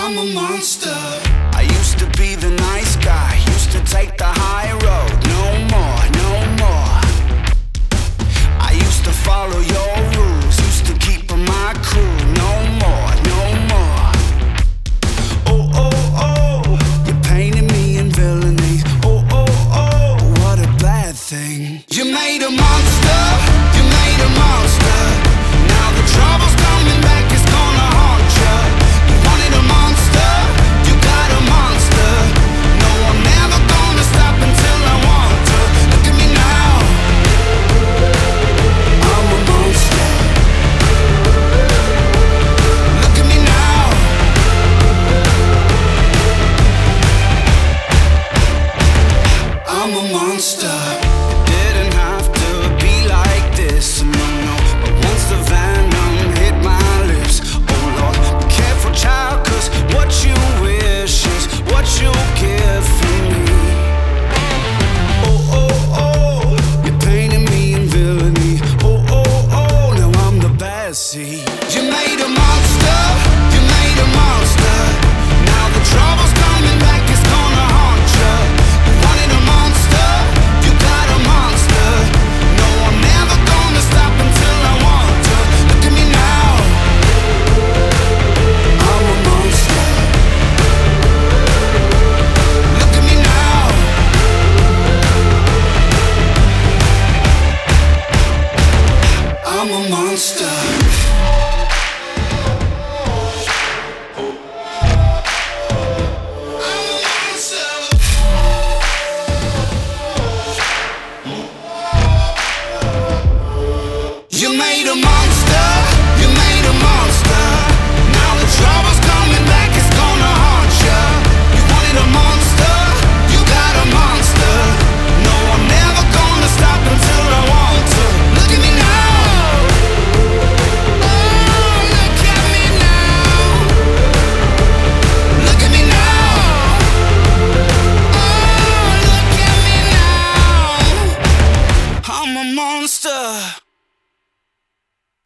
I'm a monster. I used to be the nice guy, used to take the high road. No more, no more. I used to follow your rules, used to keep my cool. No more, no more. Oh, oh, oh, you're painting me in villainy. Oh, oh, oh, what a bad thing. You made a monster, you made a monster. Now the trouble's coming back, it's gonna haunt you. You wanted a monster, you got a monster. No, I'm never gonna stop until I want to. Look at me now, I'm a monster. Look at me now, I'm a monster. It didn't have to be like this, no, no. But once the venom hit my lips, oh Lord, be careful, child, 'cause what you wish is what you'll get from me. Oh, oh, oh, you're painting me in villainy. Oh, oh, oh, now I'm the bad seed. You made a